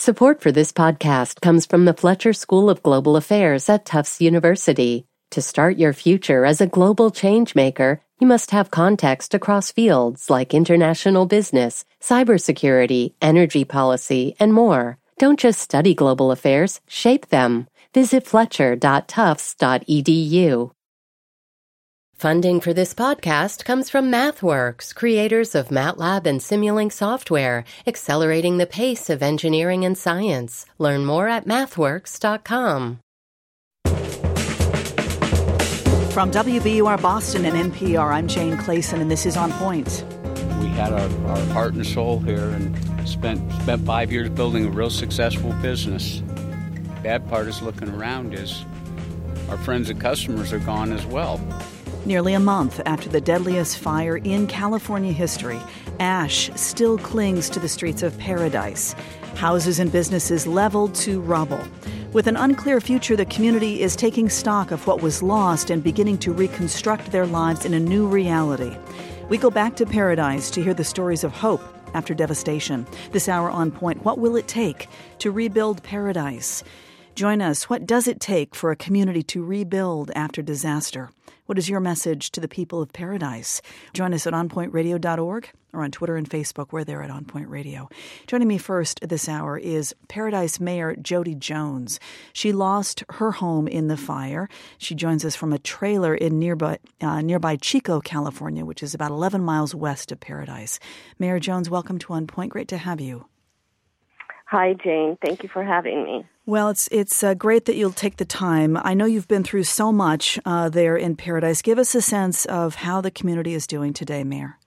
Support for this podcast comes from the Fletcher School of Global Affairs at Tufts University. To start your future as a global changemaker, you must have context across fields like international business, cybersecurity, energy policy, and more. Don't just study global affairs, shape them. Visit fletcher.tufts.edu. Funding for this podcast comes from MathWorks, creators of MATLAB and Simulink software, accelerating the pace of engineering and science. Learn more at mathworks.com. From WBUR Boston and NPR, I'm Jane Clayson, and this is On Point. We had our heart and soul here and spent 5 years building a real successful business. Bad part is looking around is our friends and customers are gone as well. Nearly a month after the deadliest fire in California history, ash still clings to the streets of Paradise. Houses and businesses leveled to rubble. With an unclear future, the community is taking stock of what was lost and beginning to reconstruct their lives in a new reality. We go back to Paradise to hear the stories of hope after devastation. This hour on Point, what will it take to rebuild Paradise? Join us. What does it take for a community to rebuild after disaster? What is your message to the people of Paradise? Join us at onpointradio.org or on Twitter and Facebook. We're there at On Point Radio. Joining me first this hour is Paradise Mayor Jody Jones. She lost her home in the fire. She joins us from a trailer in nearby Chico, California, which is about 11 miles west of Paradise. Mayor Jones, welcome to On Point. Great to have you. Hi, Jane. Thank you for having me. Well, it's great that you'll take the time. I know you've been through so much there in Paradise. Give us a sense of how the community is doing today, Mayor.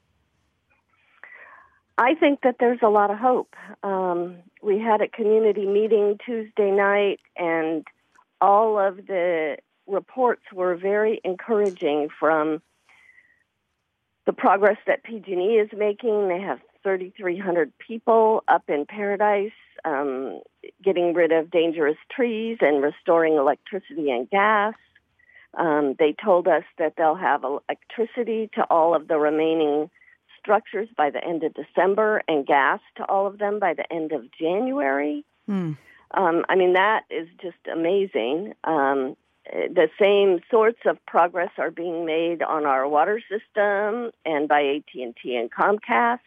I think that there's a lot of hope. We had a community meeting Tuesday night, and all of the reports were very encouraging from the progress that PG&E is making. They have 3,300 people up in Paradise, getting rid of dangerous trees and restoring electricity and gas. They told us that they'll have electricity to all of the remaining structures by the end of December and gas to all of them by the end of January. That is just amazing. The same sorts of progress are being made on our water system and by AT&T and Comcast.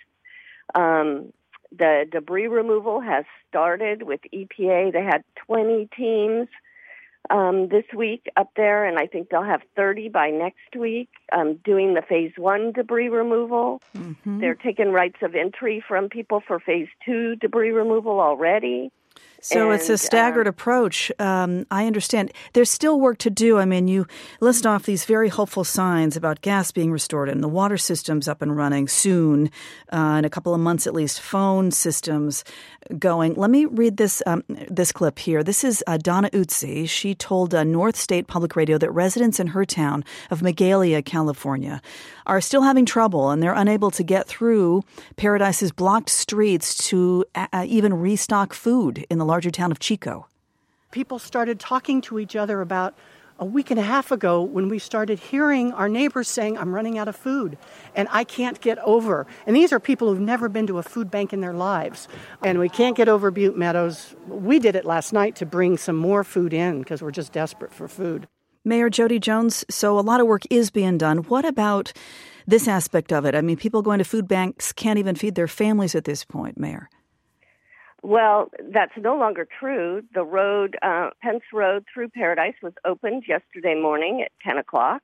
The debris removal has started with EPA. They had 20 teams this week up there, and I think they'll have 30 by next week doing the Phase 1 debris removal. Mm-hmm. They're taking rights of entry from people for Phase 2 debris removal already. So it's a staggered approach. I understand. There's still work to do. I mean, you list off these very hopeful signs about gas being restored and the water systems up and running soon, in a couple of months at least, phone systems going. Let me read this clip here. This is Donna Utsi. She told North State Public Radio that residents in her town of Magalia, California, are still having trouble, and they're unable to get through Paradise's blocked streets to even restock food in the larger town of Chico. People started talking to each other about a week and a half ago when we started hearing our neighbors saying, I'm running out of food and I can't get over. And these are people who've never been to a food bank in their lives. And we can't get over Butte Meadows. We did it last night to bring some more food in because we're just desperate for food. Mayor Jody Jones, so a lot of work is being done. What about this aspect of it? I mean, people going to food banks can't even feed their families at this point, Mayor. Well, that's no longer true. The road, Pence Road through Paradise, was opened yesterday morning at 10 o'clock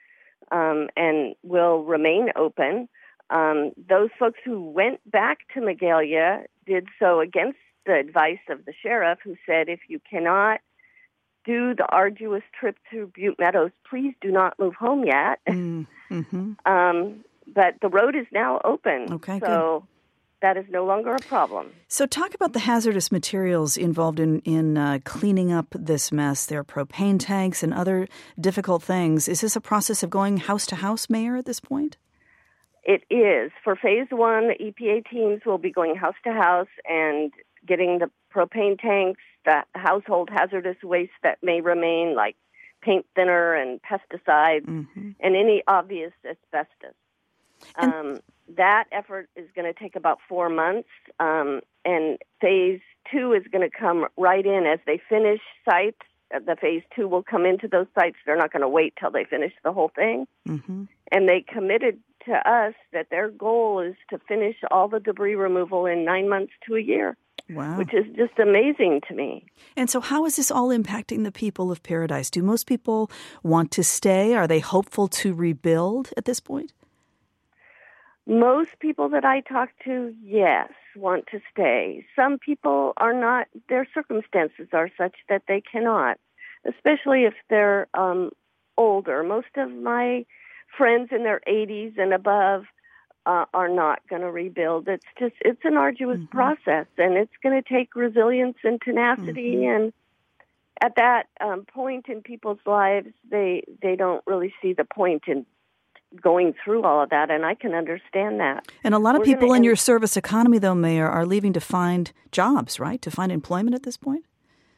and will remain open. Those folks who went back to Magalia did so against the advice of the sheriff, who said, if you cannot do the arduous trip through Butte Meadows, please do not move home yet. Mm-hmm. But the road is now open. Okay, so good. That is no longer a problem. So talk about the hazardous materials involved in cleaning up this mess. There are propane tanks and other difficult things. Is this a process of going house to house, Mayor, at this point? It is. For Phase 1, the EPA teams will be going house to house and getting the propane tanks, the household hazardous waste that may remain, like paint thinner and pesticides, mm-hmm. and any obvious asbestos. That effort is going to take about 4 months, and Phase 2 is going to come right in as they finish sites. The phase 2 will come into those sites. They're not going to wait till they finish the whole thing. Mm-hmm. And they committed to us that their goal is to finish all the debris removal in 9 months to a year. Wow. Which is just amazing to me. And so how is this all impacting the people of Paradise? Do most people want to stay? Are they hopeful to rebuild at this point? Most people that I talk to, yes, want to stay. Some people are not. Their circumstances are such that they cannot, especially if they're older. Most of my friends in their 80s and above are not going to rebuild. It's an arduous process, and it's going to take resilience and tenacity. And at that point in people's lives, they don't really see the point in going through all of that, and I can understand that. And a lot of people in your service economy, though, Mayor, are leaving to find jobs, right? To find employment at this point?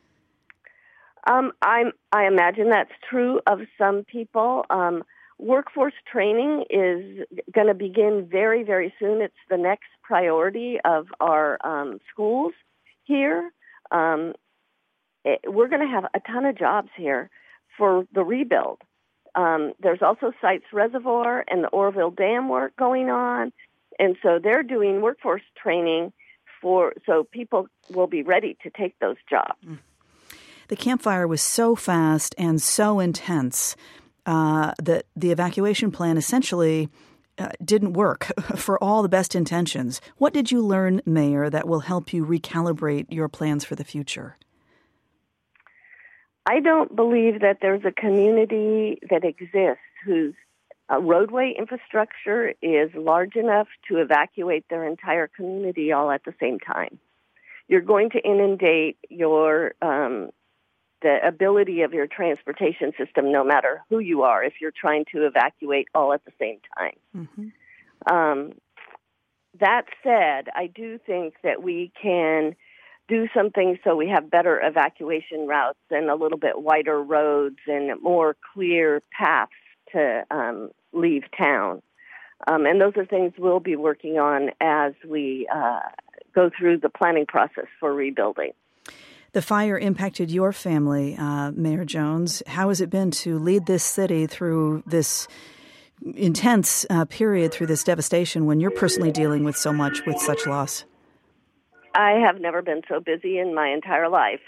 I imagine that's true of some people. Workforce training is going to begin very, very soon. It's the next priority of our schools here. We're going to have a ton of jobs here for the rebuild. There's also Sites Reservoir and the Oroville Dam work going on. And so they're doing workforce training so people will be ready to take those jobs. The Camp Fire was so fast and so intense that the evacuation plan essentially didn't work for all the best intentions. What did you learn, Mayor, that will help you recalibrate your plans for the future? I don't believe that there's a community that exists whose roadway infrastructure is large enough to evacuate their entire community all at the same time. You're going to inundate the ability of your transportation system, no matter who you are, if you're trying to evacuate all at the same time. That said, I do think that we can do something so we have better evacuation routes and a little bit wider roads and more clear paths to leave town. And those are things we'll be working on as we go through the planning process for rebuilding. The fire impacted your family, Mayor Jones. How has it been to lead this city through this intense period, through this devastation, when you're personally dealing with so much, with such loss? I have never been so busy in my entire life.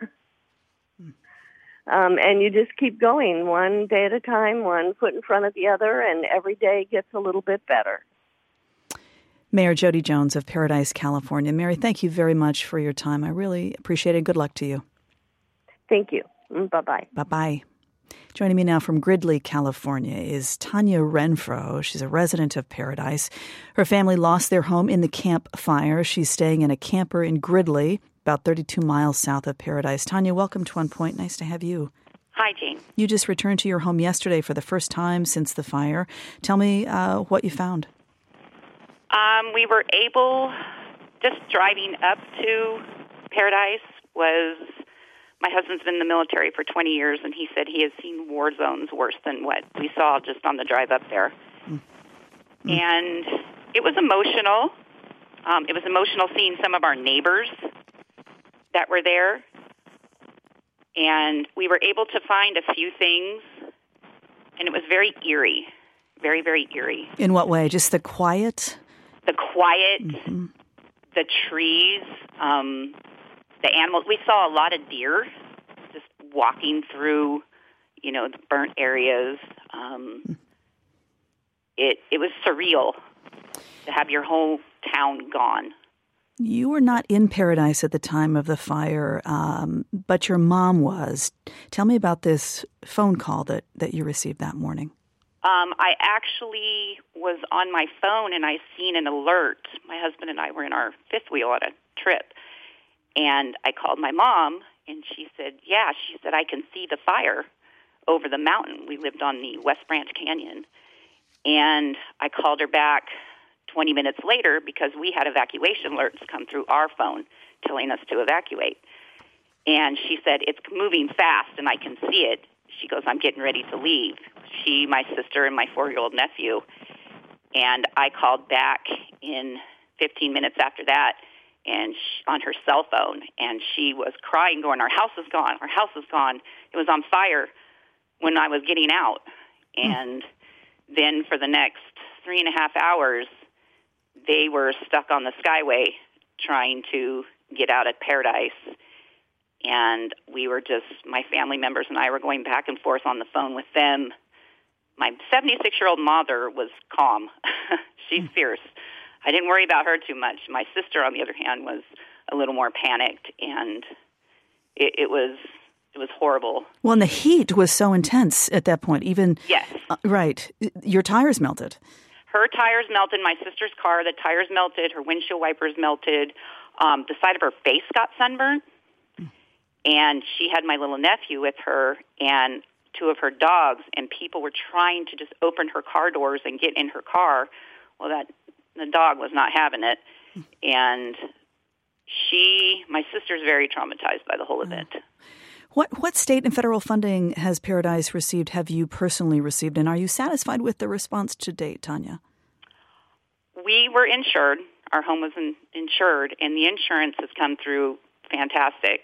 And you just keep going one day at a time, one foot in front of the other, and every day gets a little bit better. Mayor Jody Jones of Paradise, California. Mary, thank you very much for your time. I really appreciate it. Good luck to you. Thank you. Bye-bye. Bye-bye. Joining me now from Gridley, California, is Tanya Renfro. She's a resident of Paradise. Her family lost their home in the Camp Fire. She's staying in a camper in Gridley, about 32 miles south of Paradise. Tanya, welcome to One Point. Nice to have you. Hi, Jane. You just returned to your home yesterday for the first time since the fire. Tell me what you found. We were able, just driving up to Paradise was, my husband's been in the military for 20 years, and he said he has seen war zones worse than what we saw just on the drive up there. And it was emotional. It was emotional seeing some of our neighbors that were there. And we were able to find a few things, and it was very eerie, very, very eerie. In what way? Just the quiet? The quiet, the trees, the animals. We saw a lot of deer just walking through, the burnt areas. It was surreal to have your whole town gone. You were not in Paradise at the time of the fire, but your mom was. Tell me about this phone call that you received that morning. I actually was on my phone, and I seen an alert. My husband and I were in our fifth wheel on a trip, and I called my mom, and she said, I can see the fire over the mountain. We lived on the West Branch Canyon. And I called her back 20 minutes later because we had evacuation alerts come through our phone telling us to evacuate. And she said, it's moving fast, and I can see it. She goes, I'm getting ready to leave. She, my sister, and my 4-year-old nephew. And I called back in 15 minutes after that, and on her cell phone, and she was crying, going, "Our house is gone. Our house is gone. It was on fire when I was getting out." And then for the next 3.5 hours, they were stuck on the Skyway trying to get out at Paradise. And we were just, my family members and I were going back and forth on the phone with them. My 76-year-old mother was calm. She's fierce. I didn't worry about her too much. My sister, on the other hand, was a little more panicked, and it was horrible. Well, and the heat was so intense at that point. Even yes, right. Your tires melted. Her tires melted. My sister's car, the tires melted. Her windshield wipers melted. The side of her face got sunburned. And she had my little nephew with her and 2 of her dogs, and people were trying to just open her car doors and get in her car. Well, the dog was not having it. And my sister's very traumatized by the whole event. What state and federal funding has Paradise received, have you personally received, and are you satisfied with the response to date, Tanya? We were insured. Our home was insured, and the insurance has come through fantastic.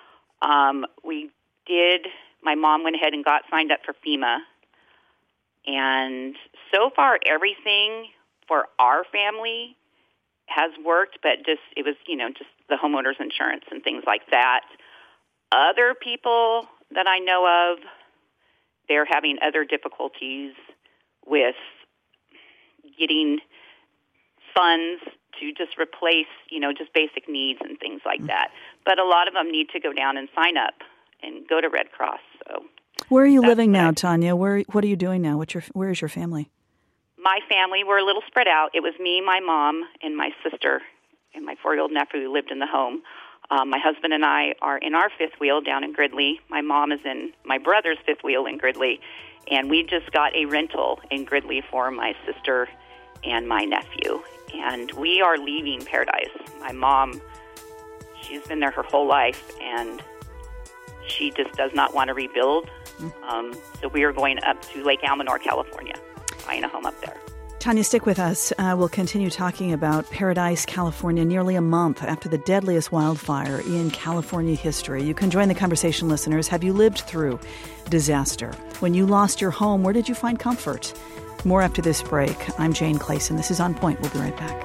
My mom went ahead and got signed up for FEMA, and so far everything for our family has worked, but it was just the homeowner's insurance and things like that. Other people that I know of, they're having other difficulties with getting funds to just replace, just basic needs and things like that. But a lot of them need to go down and sign up and go to Red Cross. So, where are you living now, Tanya? What are you doing now? Where is your family? My family, we're a little spread out. It was me, my mom, and my sister, and my 4-year-old nephew who lived in the home. My husband and I are in our fifth wheel down in Gridley. My mom is in my brother's fifth wheel in Gridley. And we just got a rental in Gridley for my sister and my nephew. And we are leaving Paradise. My mom, she's been there her whole life, and she just does not want to rebuild. So we are going up to Lake Almanor, California, buying a home up there. Tanya, stick with us. We'll continue talking about Paradise, California, nearly a month after the deadliest wildfire in California history. You can join the conversation, listeners. Have you lived through disaster? When you lost your home, where did you find comfort? More after this break. I'm Jane Clayson. This is On Point. We'll be right back.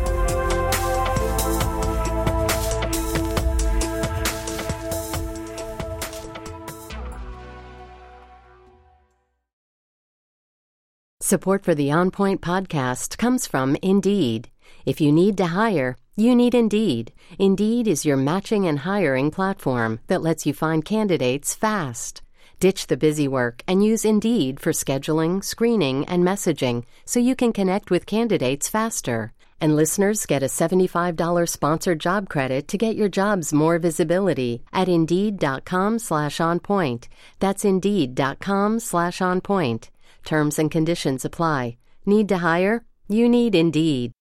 Support for the On Point podcast comes from Indeed. If you need to hire, you need Indeed. Indeed is your matching and hiring platform that lets you find candidates fast. Ditch the busy work and use Indeed for scheduling, screening, and messaging so you can connect with candidates faster. And listeners get a $75 sponsored job credit to get your jobs more visibility at Indeed.com/onpoint. That's Indeed.com/onpoint. Terms and conditions apply. Need to hire? You need Indeed.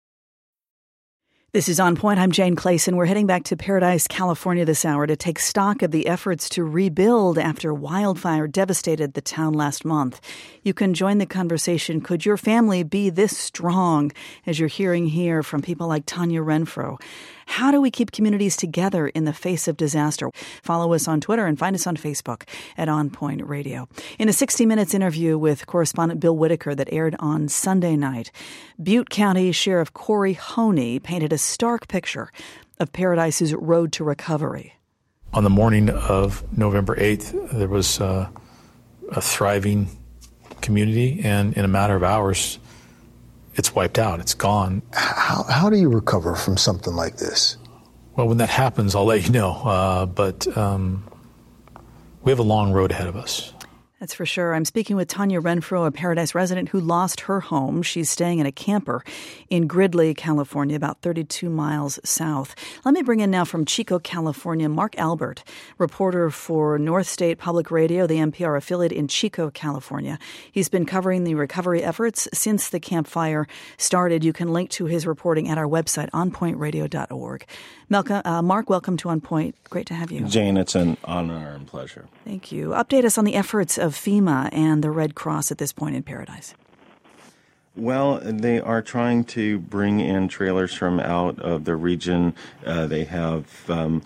This is On Point. I'm Jane Clayson. We're heading back to Paradise, California this hour to take stock of the efforts to rebuild after wildfire devastated the town last month. You can join the conversation. Could your family be this strong, as you're hearing here from people like Tanya Renfro? How do we keep communities together in the face of disaster? Follow us on Twitter and find us on Facebook at On Point Radio. In a 60 Minutes interview with correspondent Bill Whitaker that aired on Sunday night, Butte County Sheriff Corey Honey painted a stark picture of Paradise's road to recovery. On the morning of November 8th, there was a thriving community, and in a matter of hours, it's wiped out. It's gone. How do you recover from something like this? Well, when that happens, I'll let you know. But we have a long road ahead of us. That's for sure. I'm speaking with Tanya Renfro, a Paradise resident who lost her home. She's staying in a camper in Gridley, California, about 32 miles south. Let me bring in now from Chico, California, Mark Albert, reporter for North State Public Radio, the NPR affiliate in Chico, California. He's been covering the recovery efforts since the campfire started. You can link to his reporting at our website, onpointradio.org. Mark, welcome to On Point. Great to have you. Jane, it's an honor and pleasure. Thank you. Update us on the efforts of FEMA and the Red Cross at this point in Paradise. Well, they are trying to bring in trailers from out of the region. They've done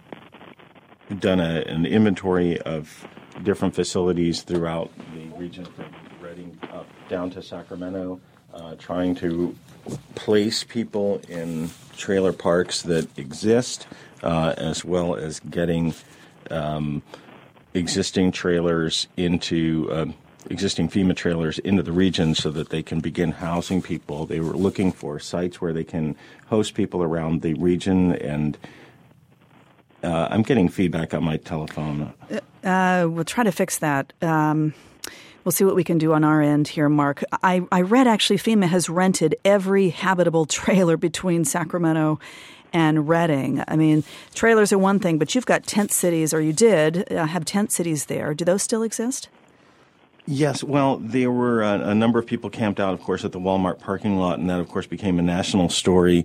an inventory of different facilities throughout the region from Redding up down to Sacramento, trying to place people in trailer parks that exist, as well as getting existing trailers into existing FEMA trailers into the region so that they can begin housing people. They were looking for sites where they can host people around the region, and I'm getting feedback on my telephone. We'll try to fix that. We'll see what we can do on our end here, Mark. I read actually FEMA has rented every habitable trailer between Sacramento and Redding. I mean, trailers are one thing, but you've got tent cities, or you did have tent cities there. Do those still exist? Yes, well, there were a number of people camped out, of course, at the Walmart parking lot, and that, of course, became a national story.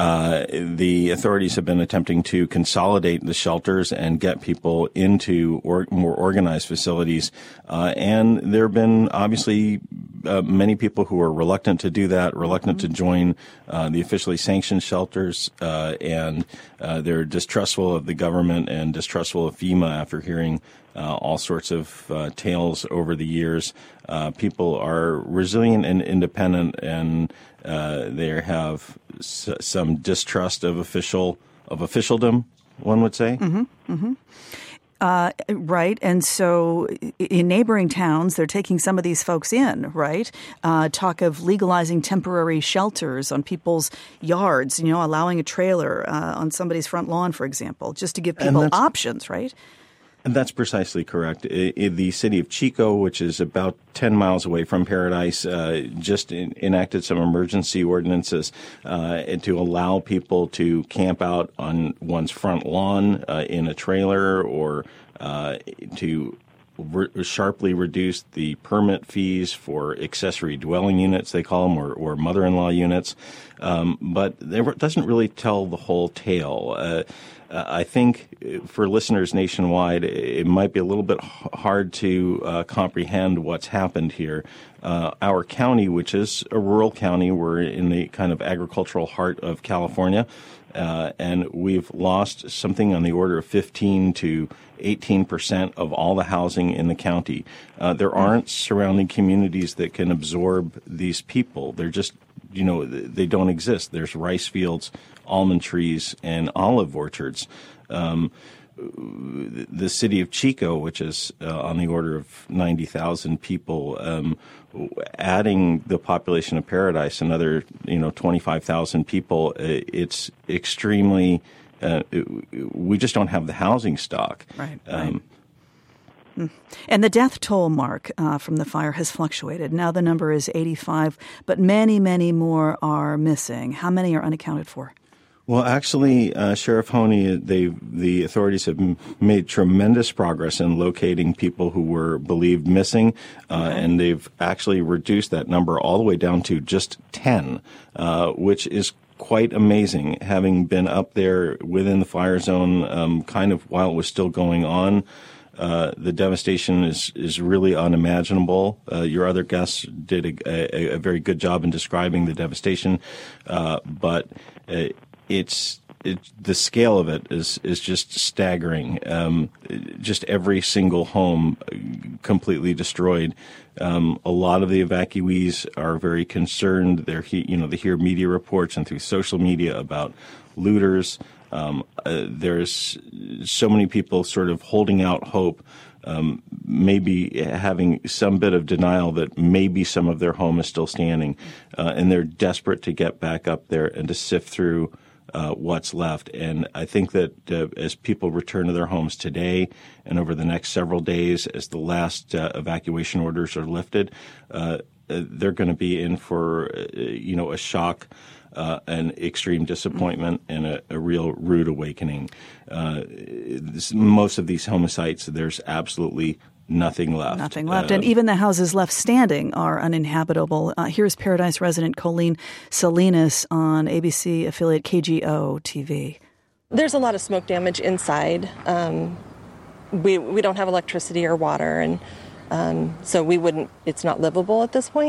The authorities have been attempting to consolidate the shelters and get people into more organized facilities. And there have been, obviously, many people who are reluctant to do that, reluctant to join the officially sanctioned shelters, and they're distrustful of the government and distrustful of FEMA after hearing all sorts of tales over the years. People are resilient and independent, and they have some distrust of officialdom, one would say. Mm-hmm. Mm-hmm. Right. And so in neighboring towns, they're taking some of these folks in, right? Talk of legalizing temporary shelters on people's yards, allowing a trailer on somebody's front lawn, for example, just to give people options, right? And that's precisely correct. The city of Chico, which is about 10 miles away from Paradise, just enacted some emergency ordinances to allow people to camp out on one's front lawn in a trailer, or to sharply reduce the permit fees for accessory dwelling units, they call them, or mother-in-law units. But it doesn't really tell the whole tale. I think for listeners nationwide, it might be a little bit hard to comprehend what's happened here. Our county, which is a rural county, we're in the kind of agricultural heart of California, and we've lost something on the order of 15 to 18% of all the housing in the county. There aren't surrounding communities that can absorb these people. They're just, they don't exist. There's rice fields, almond trees, and olive orchards. The city of Chico, which is on the order of 90,000 people, adding the population of Paradise, another 25,000 people, it's extremely. We just don't have the housing stock. Right. And the death toll, Mark, from the fire has fluctuated. Now the number is 85, but many, many more are missing. How many are unaccounted for? Well, actually, Sheriff Honey, the authorities have made tremendous progress in locating people who were believed missing, and they've actually reduced that number all the way down to just 10, which is quite amazing, having been up there within the fire zone kind of while it was still going on. The devastation is really unimaginable. Your other guests did a very good job in describing the devastation, but the scale of it is just staggering. Just every single home completely destroyed. A lot of the evacuees are very concerned. They hear media reports and through social media about looters. There's so many people sort of holding out hope, maybe having some bit of denial that maybe some of their home is still standing, and they're desperate to get back up there and to sift through what's left. And I think that as people return to their homes today and over the next several days, as the last evacuation orders are lifted, they're going to be in for a shock, an extreme disappointment, and a real rude awakening. Most of these home sites, there's absolutely nothing left. Nothing left. And even the houses left standing are uninhabitable. Here's Paradise resident Colleen Salinas on ABC affiliate KGO TV. There's a lot of smoke damage inside. We don't have electricity or water, and so it's not livable at this point.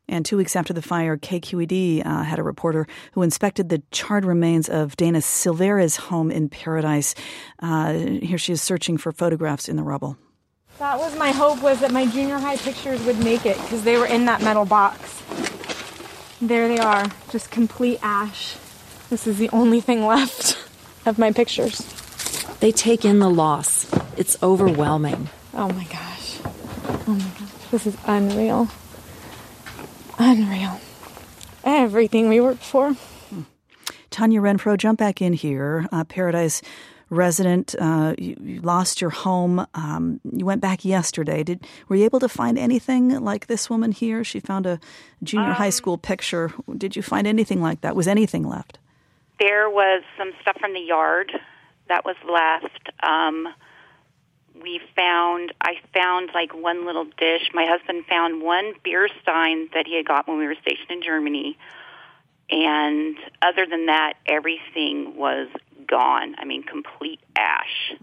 And 2 weeks after the fire, KQED had a reporter who inspected the charred remains of Dana Silvera's home in Paradise. Here she is searching for photographs in the rubble. That was my hope, was that my junior high pictures would make it, because they were in that metal box. There they are, just complete ash. This is the only thing left of my pictures. They take in the loss. It's overwhelming. Oh my gosh. Oh my gosh. This is unreal. Unreal. Everything we worked for. Tanya Renfro, jump back in here. Paradise resident, you lost your home. You went back yesterday. Were you able to find anything like this woman here? She found a junior high school picture. Did you find anything like that? Was anything left? There was some stuff from the yard that was left. I found like one little dish. My husband found one beer stein that he had got when we were stationed in Germany. And other than that, everything was gone. I mean, complete ash.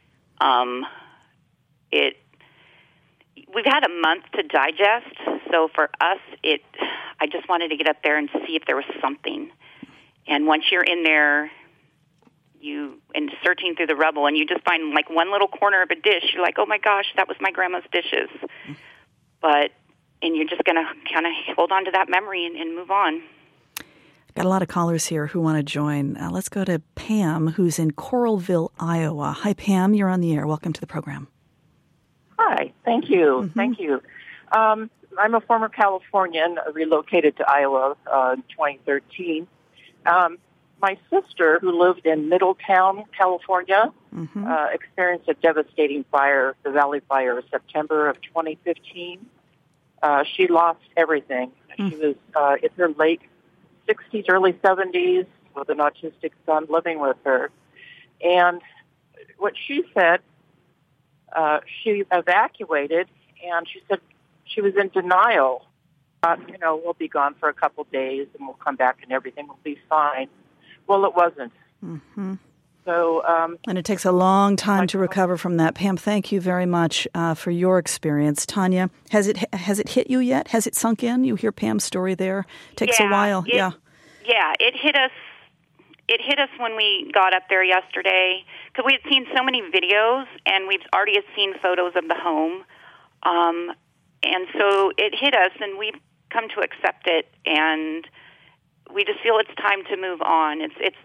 We've had a month to digest, so for us, I just wanted to get up there and see if there was something. And once you're in there, and searching through the rubble, and you just find like one little corner of a dish, you're like, oh my gosh, that was my grandma's dishes. And you're just going to kind of hold on to that memory and move on. Got a lot of callers here who want to join. Let's go to Pam, who's in Coralville, Iowa. Hi, Pam. You're on the air. Welcome to the program. Hi. Thank you. Mm-hmm. Thank you. I'm a former Californian, relocated to Iowa in 2013. My sister, who lived in Middletown, California, experienced a devastating fire, the Valley Fire, in September of 2015. She lost everything. She was in her late 60s, early 70s, with an autistic son living with her. And what she said, she evacuated, and she said she was in denial. We'll be gone for a couple days, and we'll come back, and everything will be fine. Well, it wasn't. Mm-hmm. So, and it takes a long time to recover from that. Pam, thank you very much for your experience. Tanya, has it hit you yet? Has it sunk in? You hear Pam's story there. It takes a while. Yeah, it hit us. It hit us when we got up there yesterday, because we had seen so many videos, and we've already seen photos of the home, and so it hit us, and we've come to accept it, and we just feel it's time to move on.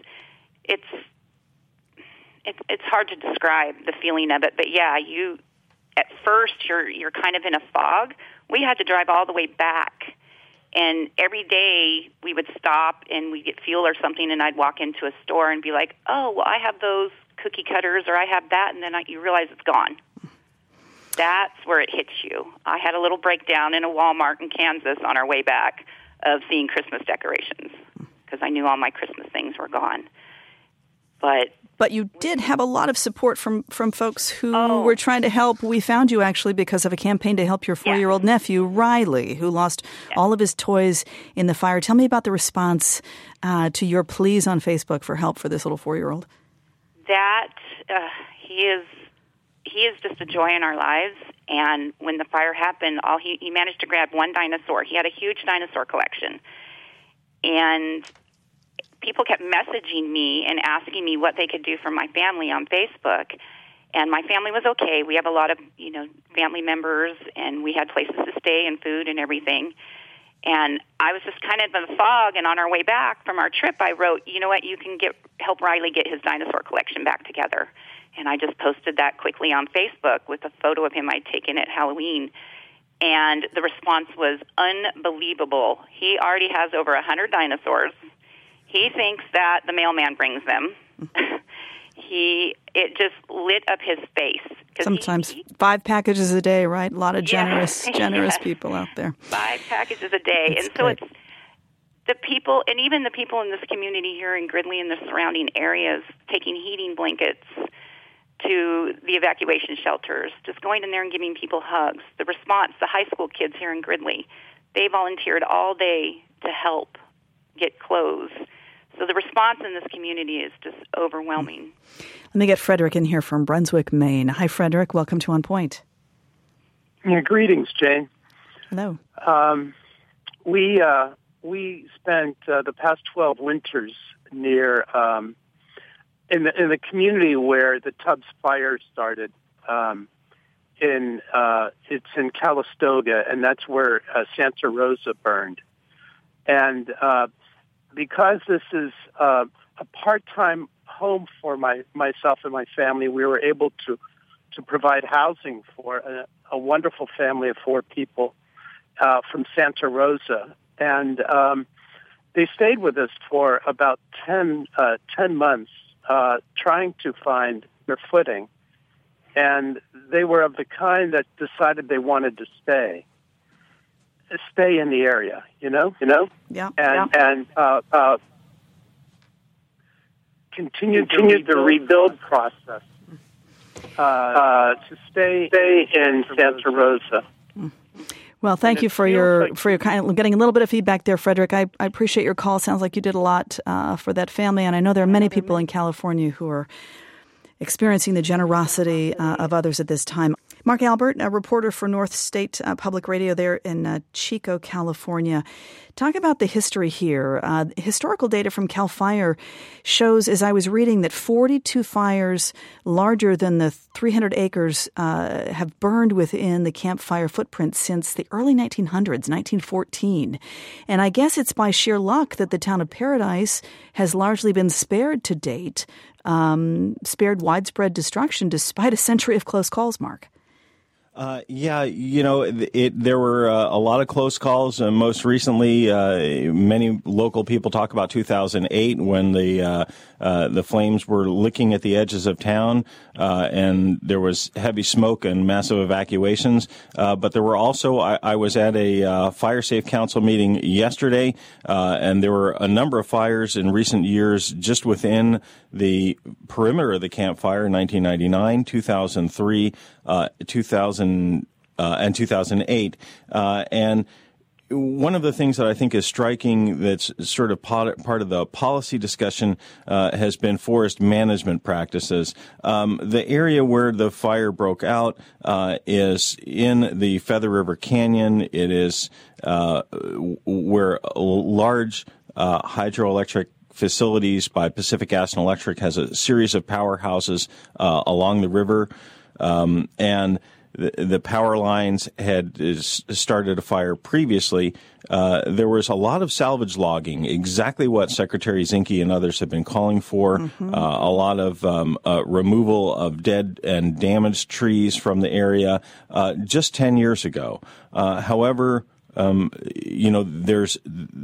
It's hard to describe the feeling of it, but yeah, at first you're kind of in a fog. We had to drive all the way back, and every day we would stop and we'd get fuel or something, and I'd walk into a store and be like, oh, well, I have those cookie cutters, or I have that, and then you realize it's gone. That's where it hits you. I had a little breakdown in a Walmart in Kansas on our way back of seeing Christmas decorations, because I knew all my Christmas things were gone. But you did have a lot of support from folks who were trying to help. We found you actually because of a campaign to help your 4-year-old nephew, Riley, who lost all of his toys in the fire. Tell me about the response to your pleas on Facebook for help for this little 4-year-old. He is just a joy in our lives. And when the fire happened, he managed to grab one dinosaur. He had a huge dinosaur collection. And people kept messaging me and asking me what they could do for my family on Facebook. And my family was okay. We have a lot of, family members, and we had places to stay and food and everything. And I was just kind of in the fog, and on our way back from our trip, I wrote, you know what, you can help Riley get his dinosaur collection back together. And I just posted that quickly on Facebook with a photo of him I'd taken at Halloween. And the response was unbelievable. He already has over 100 dinosaurs. He thinks that the mailman brings them. It just lit up his face. Sometimes 5 packages a day, right? A lot of generous people out there. 5 packages a day. That's and so great. It's the people, and even the people in this community here in Gridley and the surrounding areas, taking heating blankets to the evacuation shelters, just going in there and giving people hugs. The response, the high school kids here in Gridley, they volunteered all day to help get clothes. So the response in this community is just overwhelming. Let me get Frederick in here from Brunswick, Maine. Hi, Frederick. Welcome to On Point. Yeah, greetings, Jane. Hello. we spent the past 12 winters near in the community where the Tubbs Fire started. It's in Calistoga, and that's where Santa Rosa burned. And because this is a part-time home for myself and my family, we were able to provide housing for a wonderful family of 4 people from Santa Rosa. And they stayed with us for about 10 months, trying to find their footing. And they were of the kind that decided they wanted to stay in the area, you know? Yeah. And continued the rebuild process to stay in Santa Rosa. Well, thank you for your kind. Getting a little bit of feedback there, Frederick. I appreciate your call. Sounds like you did a lot for that family, and I know there are many people in California who are experiencing the generosity of others at this time. Mark Albert, a reporter for North State Public Radio there in Chico, California. Talk about the history here. Historical data from CAL FIRE shows, as I was reading, that 42 fires larger than the 300 acres have burned within the Camp Fire footprint since the early 1900s, 1914. And I guess it's by sheer luck that the town of Paradise has largely been spared to date, spared widespread destruction despite a century of close calls, Mark. There were a lot of close calls. Most recently, many local people talk about 2008 when the flames were licking at the edges of town, and there was heavy smoke and massive evacuations. But there were also, I was at a Fire Safe Council meeting yesterday, and there were a number of fires in recent years just within the perimeter of the Camp Fire, 1999, 2003, 2000, and 2008. And one of the things that I think is striking that's sort of part of the policy discussion has been forest management practices. The area where the fire broke out is in the Feather River Canyon. It is where large hydroelectric facilities by Pacific Gas and Electric has a series of powerhouses along the river, and the power lines had started a fire previously. There was a lot of salvage logging, exactly what Secretary Zinke and others have been calling for. Mm-hmm. A lot of removal of dead and damaged trees from the area just 10 years ago. However, there's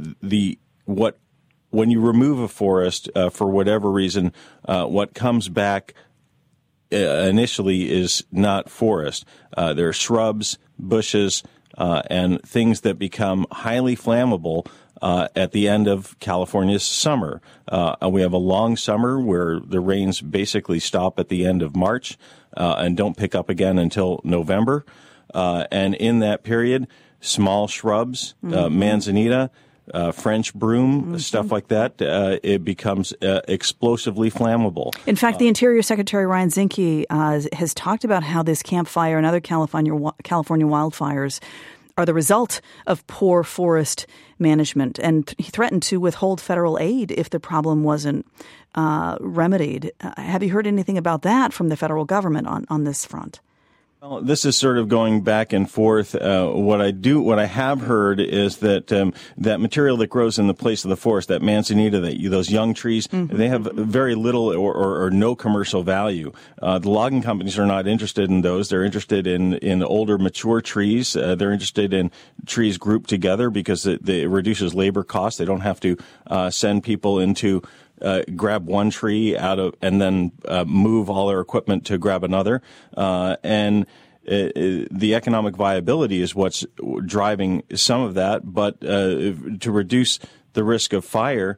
when you remove a forest for whatever reason, what comes back initially is not forest. There are shrubs, bushes, and things that become highly flammable at the end of California's summer. We have a long summer where the rains basically stop at the end of March and don't pick up again until November. And in that period, small shrubs, manzanita, French broom, stuff like that, it becomes explosively flammable. In fact, the Interior Secretary Ryan Zinke has talked about how this Camp Fire and other California wildfires are the result of poor forest management, and he threatened to withhold federal aid if the problem wasn't remedied. Have you heard anything about that from the federal government on this front? Well, this is sort of going back and forth. What I have heard is that that material that grows in the place of the forest, that manzanita, those young trees, they have very little or no commercial value. The logging companies are not interested in those. They're interested in older, mature trees. They're interested in trees grouped together because it reduces labor costs. They don't have to send people into grab one tree and then move all their equipment to grab another. And the economic viability is what's driving some of that. But to reduce the risk of fire,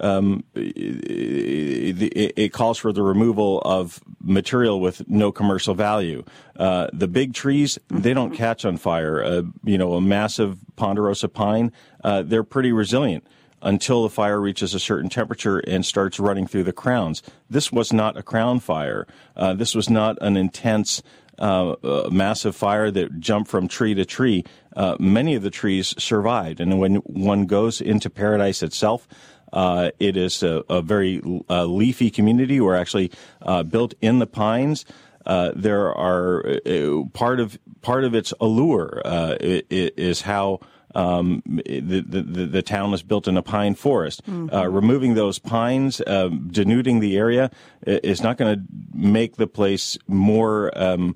it calls for the removal of material with no commercial value. The big trees, they don't catch on fire. A massive ponderosa pine, they're pretty resilient until the fire reaches a certain temperature and starts running through the crowns. This was not a crown fire. This was not an intense massive fire that jumped from tree to tree, many of the trees survived. And when one goes into Paradise itself, it is a very leafy community. We're actually built in the pines. There are part of its allure is how the town is built in a pine forest. Removing those pines, denuding the area, is not going to make the place more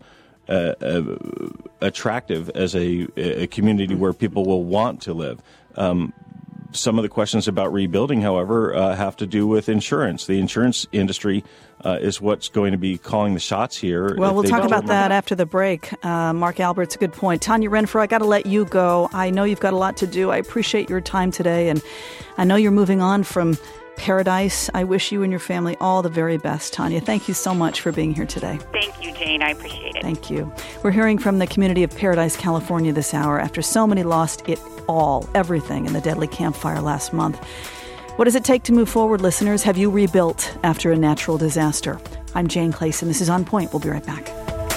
attractive as a community where people will want to live. Some of the questions about rebuilding, however, have to do with insurance. The insurance industry is what's going to be calling the shots here. Well, we'll talk about that after the break. Mark Albert's a good point. Tanya Renfro, I got to let you go. I know you've got a lot to do. I appreciate your time today, and I know you're moving on from Paradise. I wish you and your family all the very best, Tanya. Thank you so much for being here today. Thank you, Jane. I appreciate it. Thank you. We're hearing from the community of Paradise, California this hour after so many lost it all, everything in the deadly Camp Fire last month. What does it take to move forward, listeners? Have you rebuilt after a natural disaster? I'm Jane Clayson. This is On Point. We'll be right back.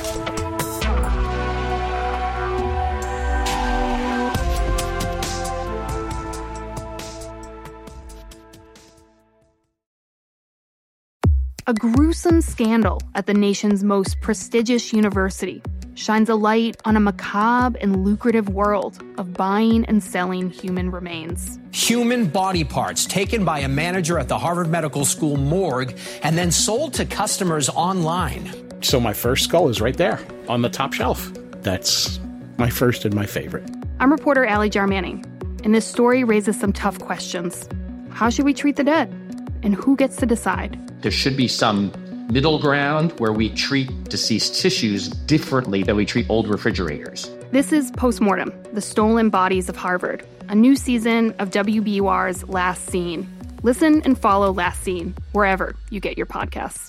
A gruesome scandal at the nation's most prestigious university shines a light on a macabre and lucrative world of buying and selling human remains. Human body parts taken by a manager at the Harvard Medical School morgue and then sold to customers online. So my first skull is right there on the top shelf. That's my first and my favorite. I'm reporter Allie Jarmanning, and this story raises some tough questions. How should we treat the dead? And who gets to decide? There should be some middle ground where we treat deceased tissues differently than we treat old refrigerators. This is Postmortem, the Stolen Bodies of Harvard, a new season of WBUR's Last Scene. Listen and follow Last Scene wherever you get your podcasts.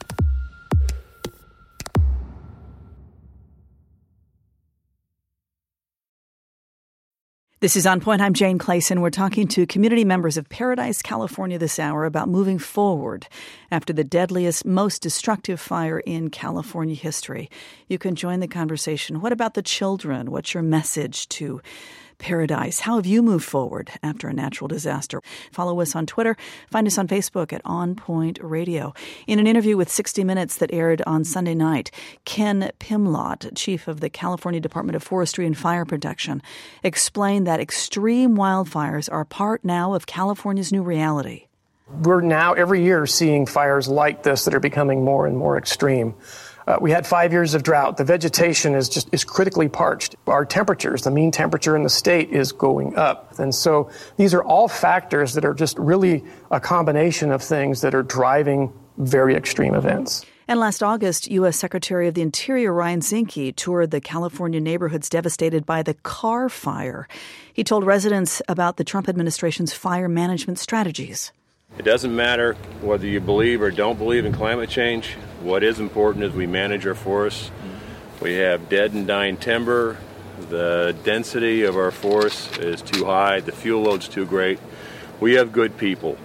This is On Point. I'm Jane Clayson. We're talking to community members of Paradise, California this hour about moving forward after the deadliest, most destructive fire in California history. You can join the conversation. What about the children? What's your message to Paradise? How have you moved forward after a natural disaster? Follow us on Twitter. Find us on Facebook at On Point Radio. In an interview with 60 Minutes that aired on Sunday night, Ken Pimlott, chief of the California Department of Forestry and Fire Protection, explained that extreme wildfires are part now of California's new reality. We're now every year seeing fires like this that are becoming more and more extreme. We had 5 years of drought. The vegetation is critically parched. Our temperatures, the mean temperature in the state is going up. And so these are all factors that are just really a combination of things that are driving very extreme events. And last August, U.S. Secretary of the Interior Ryan Zinke toured the California neighborhoods devastated by the Carr Fire. He told residents about the Trump administration's fire management strategies. It doesn't matter whether you believe or don't believe in climate change. What is important is we manage our forests. We have dead and dying timber. The density of our forests is too high. The fuel load's too great. We have good people.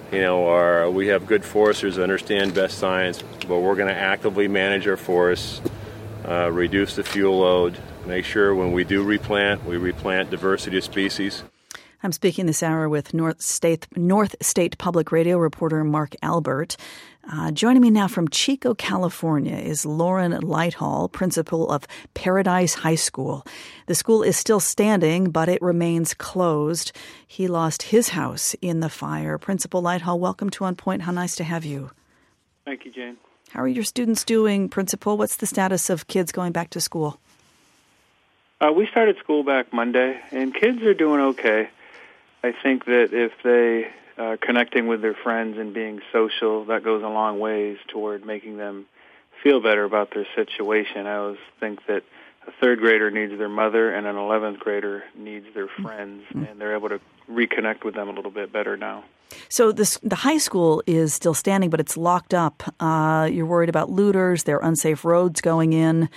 We have good foresters that understand best science, but we're going to actively manage our forests, reduce the fuel load, make sure when we do replant, we replant diversity of species. I'm speaking this hour with North State Public Radio reporter Mark Albert. Joining me now from Chico, California is Lauren Lighthall, principal of Paradise High School. The school is still standing, but it remains closed. He lost his house in the fire. Principal Lighthall, welcome to On Point. How nice to have you. Thank you, Jane. How are your students doing, Principal? What's the status of kids going back to school? We started school back Monday, and kids are doing okay. I think that if they are connecting with their friends and being social, that goes a long ways toward making them feel better about their situation. I always think that a third grader needs their mother and an 11th grader needs their friends, and they're able to reconnect with them a little bit better now. So the high school is still standing, but it's locked up. You're worried about looters. There are unsafe roads going in.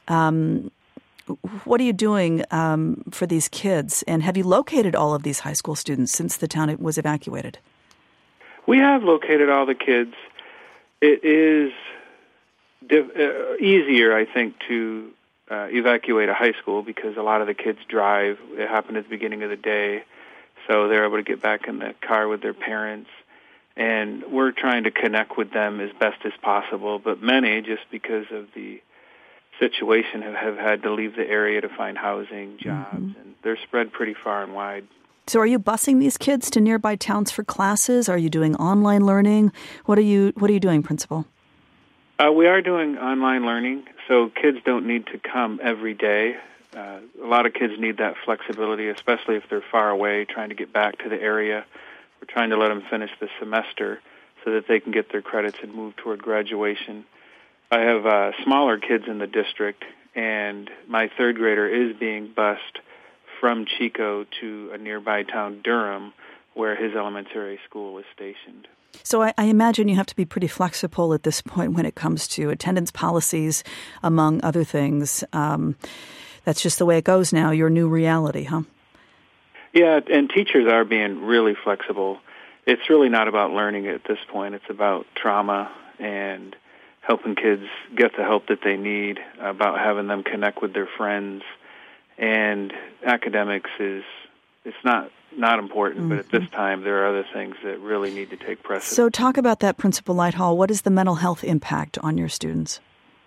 What are you doing for these kids? And have you located all of these high school students since the town was evacuated? We have located all the kids. It is easier, I think, to evacuate a high school because a lot of the kids drive. It happened at the beginning of the day, so they're able to get back in the car with their parents. And we're trying to connect with them as best as possible, but many, just because of the situation, have had to leave the area to find housing, jobs, and they're spread pretty far and wide. So are you busing these kids to nearby towns for classes? Are you doing online learning? What are you doing, Principal? We are doing online learning, so kids don't need to come every day. A lot of kids need that flexibility, especially if they're far away, trying to get back to the area. We're trying to let them finish the semester so that they can get their credits and move toward graduation. I have smaller kids in the district, and my third grader is being bused from Chico to a nearby town, Durham, where his elementary school is stationed. So I imagine you have to be pretty flexible at this point when it comes to attendance policies, among other things. That's just the way it goes now, your new reality, huh? Yeah, and teachers are being really flexible. It's really not about learning at this point. It's about trauma and helping kids get the help that they need, about having them connect with their friends. And academics it's not important, but at this time there are other things that really need to take precedence. So talk about that, Principal Lighthall. What is the mental health impact on your students?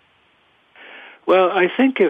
Well, I think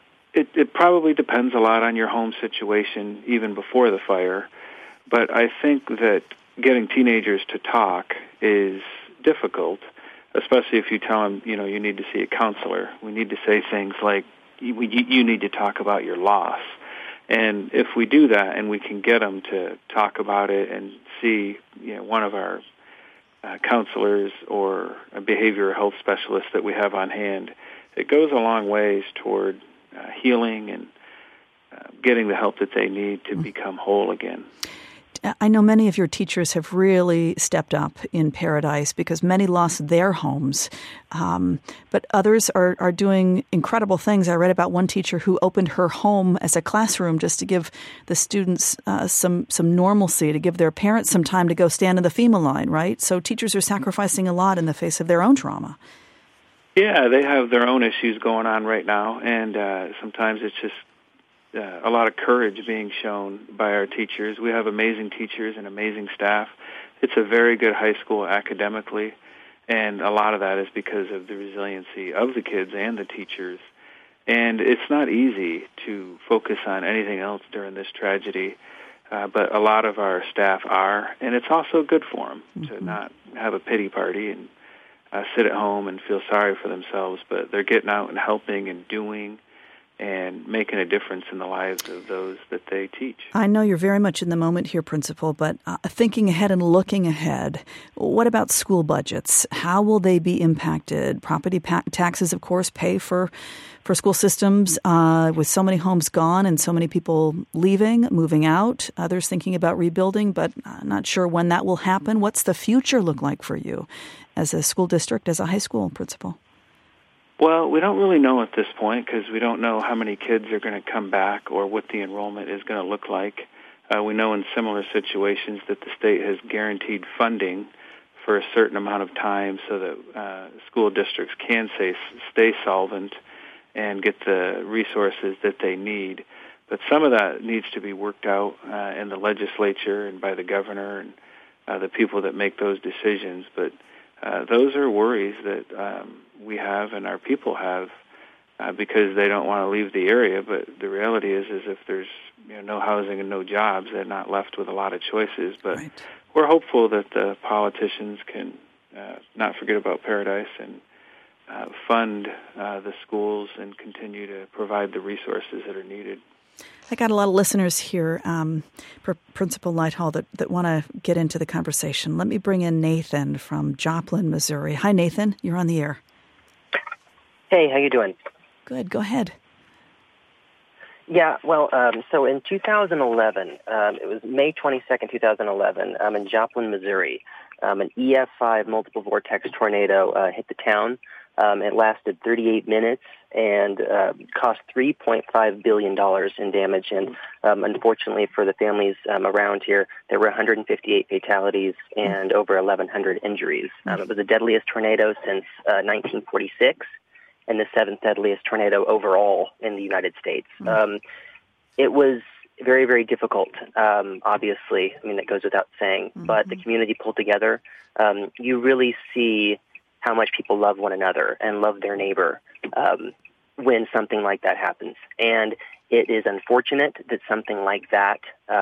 it probably depends a lot on your home situation, even before the fire. But I think that getting teenagers to talk is difficult, especially if you tell them, you need to see a counselor. We need to say things like, you need to talk about your loss. And if we do that and we can get them to talk about it and see, one of our counselors or a behavioral health specialist that we have on hand, it goes a long ways toward healing and getting the help that they need to become whole again. I know many of your teachers have really stepped up in Paradise because many lost their homes, but others are doing incredible things. I read about one teacher who opened her home as a classroom just to give the students some normalcy, to give their parents some time to go stand in the FEMA line, right? So teachers are sacrificing a lot in the face of their own trauma. Yeah, they have their own issues going on right now, and sometimes it's just a lot of courage being shown by our teachers. We have amazing teachers and amazing staff. It's a very good high school academically, and a lot of that is because of the resiliency of the kids and the teachers. And it's not easy to focus on anything else during this tragedy, but a lot of our staff are, and it's also good for them to not have a pity party and sit at home and feel sorry for themselves, but they're getting out and helping and doing and making a difference in the lives of those that they teach. I know you're very much in the moment here, Principal, but thinking ahead and looking ahead, what about school budgets? How will they be impacted? Property taxes, of course, pay for school systems with so many homes gone and so many people leaving, moving out, others thinking about rebuilding, but not sure when that will happen. What's the future look like for you as a school district, as a high school principal? Well, we don't really know at this point because we don't know how many kids are going to come back or what the enrollment is going to look like. We know in similar situations that the state has guaranteed funding for a certain amount of time so that school districts can stay solvent and get the resources that they need. But some of that needs to be worked out in the legislature and by the governor and the people that make those decisions. But those are worries that we have and our people have because they don't want to leave the area. But the reality is if there's no housing and no jobs, they're not left with a lot of choices. But we're hopeful that the politicians can not forget about Paradise and fund the schools and continue to provide the resources that are needed. I got a lot of listeners here, Principal Lighthall, that want to get into the conversation. Let me bring in Nathan from Joplin, Missouri. Hi, Nathan. You're on the air. Hey, how you doing? Good. Go ahead. Yeah, well, so in 2011, it was May 22nd, 2011, in Joplin, Missouri, an EF5 multiple vortex tornado hit the town. It lasted 38 minutes and cost $3.5 billion in damage. And unfortunately for the families around here, there were 158 fatalities and over 1,100 injuries. It was the deadliest tornado since 1946. and the 7th deadliest tornado overall in the United States. It was very, very difficult, obviously. I mean, that goes without saying. But the community pulled together. You really see how much people love one another and love their neighbor when something like that happens. And it is unfortunate that something like that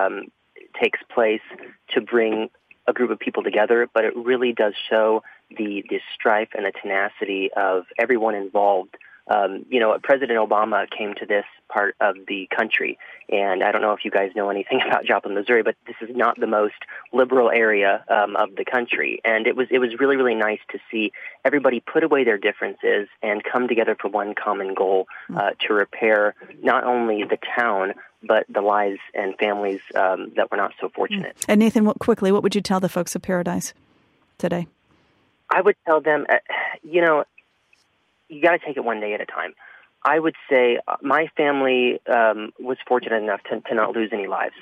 takes place to bring a group of people together, but it really does show the strife and the tenacity of everyone involved. President Obama came to this part of the country, and I don't know if you guys know anything about Joplin, Missouri, but this is not the most liberal area of the country. And it was really, really nice to see everybody put away their differences and come together for one common goal to repair not only the town, but the lives and families that were not so fortunate. And Nathan, quickly, what would you tell the folks of Paradise today? I would tell them, you got to take it one day at a time. I would say my family was fortunate enough to not lose any lives.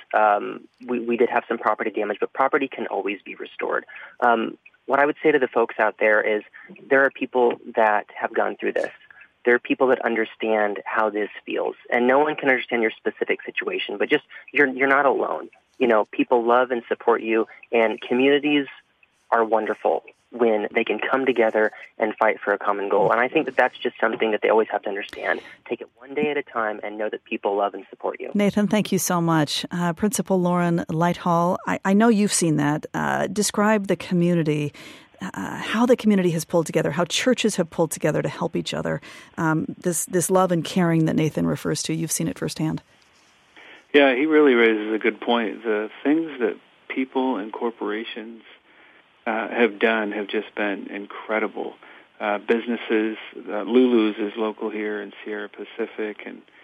We did have some property damage, but property can always be restored. What I would say to the folks out there is there are people that have gone through this. There are people that understand how this feels, and no one can understand your specific situation, but just you're not alone. People love and support you, and communities are wonderful when they can come together and fight for a common goal. And I think that that's just something that they always have to understand. Take it one day at a time and know that people love and support you. Nathan, thank you so much. Principal Lauren Lighthall, I know you've seen that. Describe the community, how the community has pulled together, how churches have pulled together to help each other. This love and caring that Nathan refers to, you've seen it firsthand. Yeah, he really raises a good point. The things that people and corporations have done have just been incredible. Businesses, Lulu's is local here in Sierra Pacific,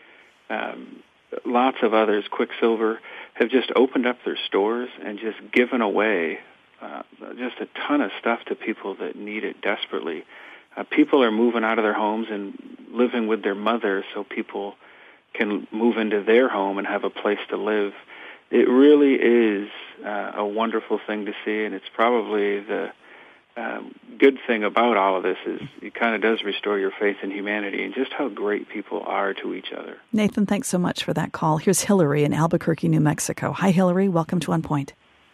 and lots of others, Quicksilver, have just opened up their stores and just given away just a ton of stuff to people that need it desperately. People are moving out of their homes and living with their mother so people can move into their home and have a place to live. It really is a wonderful thing to see, and it's probably the good thing about all of this is it kind of does restore your faith in humanity and just how great people are to each other. Nathan, thanks so much for that call. Here's Hillary in Albuquerque, New Mexico. Hi, Hillary. Welcome to On Point.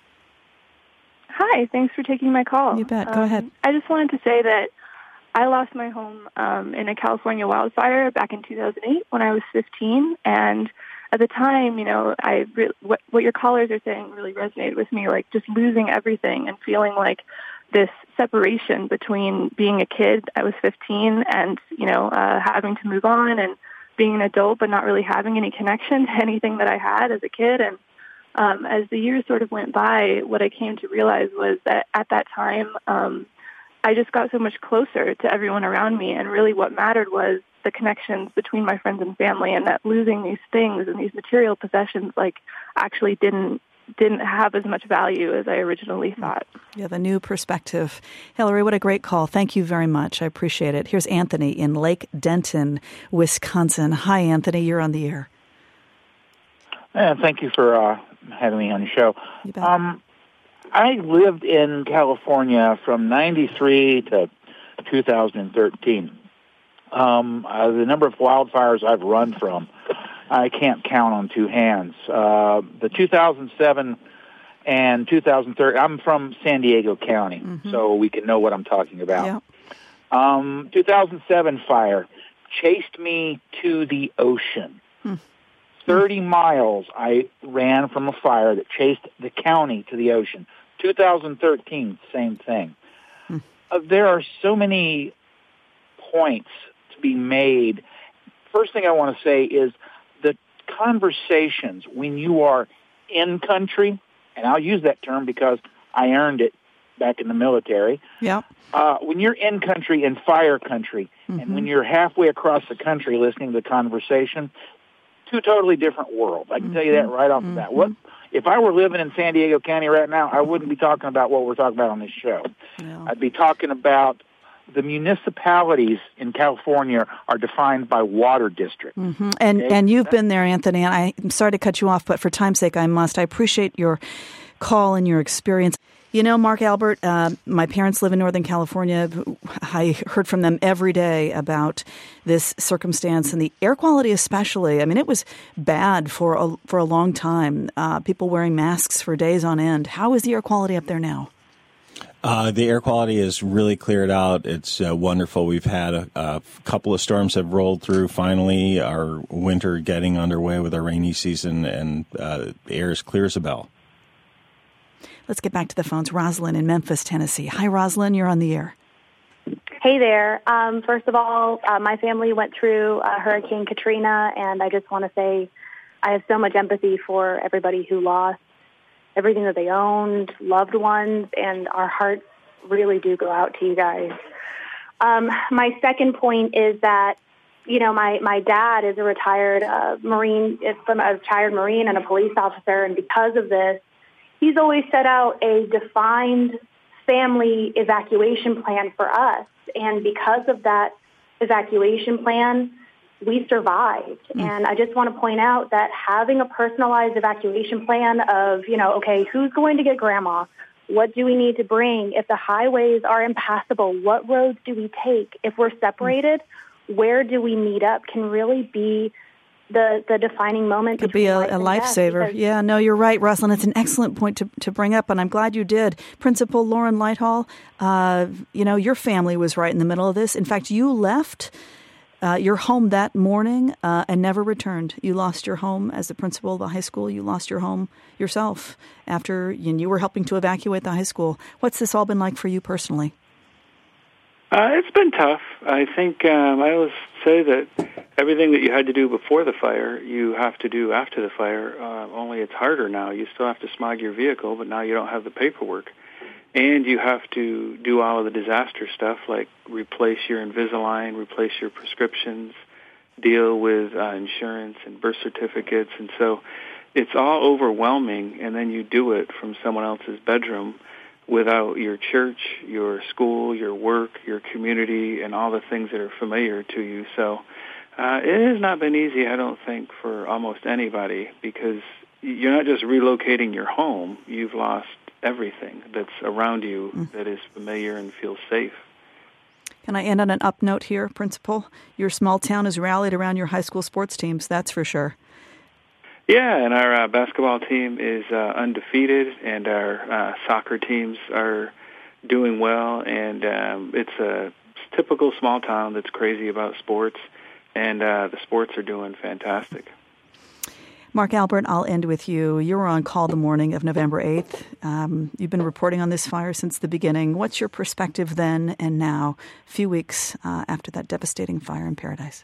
Hi. Thanks for taking my call. You bet. Go ahead. I just wanted to say that I lost my home in a California wildfire back in 2008 when I was 15, and at the time, what your callers are saying really resonated with me, like just losing everything and feeling like this separation between being a kid, I was 15, and, having to move on and being an adult but not really having any connection to anything that I had as a kid. And as the years sort of went by, what I came to realize was that at that time, I just got so much closer to everyone around me, and really what mattered was the connections between my friends and family, and that losing these things and these material possessions actually didn't have as much value as I originally thought. You have a new perspective. Hillary, what a great call. Thank you very much. I appreciate it. Here's Anthony in Lake Denton, Wisconsin. Hi, Anthony. You're on the air. Thank you for having me on the show. You bet. I lived in California from 93 to 2013. The number of wildfires I've run from, I can't count on two hands. The 2007 and 2013, I'm from San Diego County, so we can know what I'm talking about. Yeah. 2007 fire chased me to the ocean. 30 miles I ran from a fire that chased the county to the ocean. 2013, same thing. There are so many points to be made. First thing I want to say is the conversations when you are in country, and I'll use that term because I earned it back in the military. Yeah. When you're in country, in fire country, and when you're halfway across the country listening to the conversation, two totally different worlds. I can tell you that right off the bat. What if I were living in San Diego County right now, I wouldn't be talking about what we're talking about on this show. No. I'd be talking about the municipalities in California are defined by water district. And you've been there, Anthony, and I'm sorry to cut you off, but for time's sake, I must. I appreciate your call and your experience. You know, Mark Albert, my parents live in Northern California. I heard from them every day about this circumstance and the air quality especially. I mean, it was bad for a long time. People wearing masks for days on end. How is the air quality up there now? The air quality is really cleared out. It's wonderful. We've had a couple of storms have rolled through. Finally, our winter getting underway with our rainy season, and the air is clear as a bell. Let's get back to the phones. Rosalind in Memphis, Tennessee. Hi, Rosalind. You're on the air. Hey there. First of all, my family went through Hurricane Katrina, and I just want to say I have so much empathy for everybody who lost everything that they owned, loved ones, and our hearts really do go out to you guys. My second point is that, you know, my dad is a retired Marine and a police officer, and because of this, he's always set out a defined family evacuation plan for us. And because of that evacuation plan, we survived. And I just want to point out that having a personalized evacuation plan of, you know, okay, who's going to get grandma? What do we need to bring? If the highways are impassable, what roads do we take? If we're separated, where do we meet up can really be the defining moment. Could be a lifesaver. Yeah, no, you're right, Rosalind. It's an excellent point to bring up, and I'm glad you did. Principal Lauren Lighthall, you know, your family was right in the middle of this. In fact, you left your home that morning and never returned. You lost your home as the principal of the high school. You lost your home yourself after you were helping to evacuate the high school. What's this all been like for you personally? It's been tough. I think I always say that everything that you had to do before the fire, you have to do after the fire, only it's harder now. You still have to smog your vehicle, but now you don't have the paperwork. And you have to do all of the disaster stuff like replace your Invisalign, replace your prescriptions, deal with insurance and birth certificates. And so it's all overwhelming, and then you do it from someone else's bedroom without your church, your school, your work, your community, and all the things that are familiar to you. So it has not been easy, I don't think, for almost anybody, because you're not just relocating your home. You've lost everything that's around you that is familiar and feels safe. Can I end on an up note here, Principal? Your small town has rallied around your high school sports teams, that's for sure. Yeah, and our basketball team is undefeated, and our soccer teams are doing well, and it's a typical small town that's crazy about sports, and the sports are doing fantastic. Mark Albert, I'll end with you. You were on call the morning of November 8th. You've been reporting on this fire since the beginning. What's your perspective then and now, a few weeks after that devastating fire in Paradise?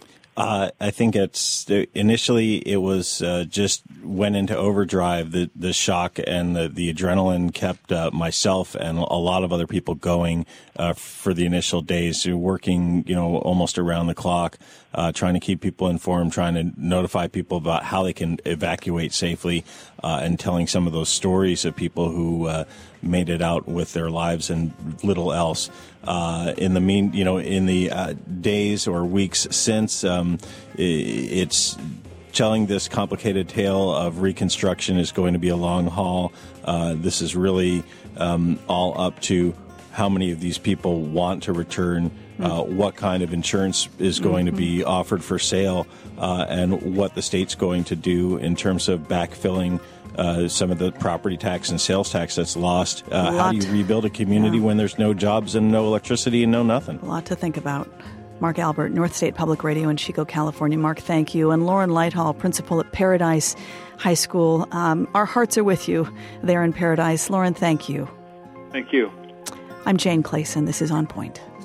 I think initially it was just went into overdrive. The shock and the adrenaline kept myself and a lot of other people going for the initial days, working almost around the clock, trying to keep people informed, trying to notify people about how they can evacuate safely, and telling some of those stories of people who made it out with their lives and little else. In the days or weeks since, it's telling this complicated tale of reconstruction is going to be a long haul. This is really all up to how many of these people want to return, what kind of insurance is going to be offered for sale, and what the state's going to do in terms of backfilling some of the property tax and sales tax that's lost. How do you rebuild a community when there's no jobs and no electricity and no nothing? A lot to think about. Mark Albert, North State Public Radio in Chico, California. Mark, thank you. And Lauren Lighthall, principal at Paradise High School. Our hearts are with you there in Paradise. Lauren, thank you. Thank you. I'm Jane Clayson. This is On Point.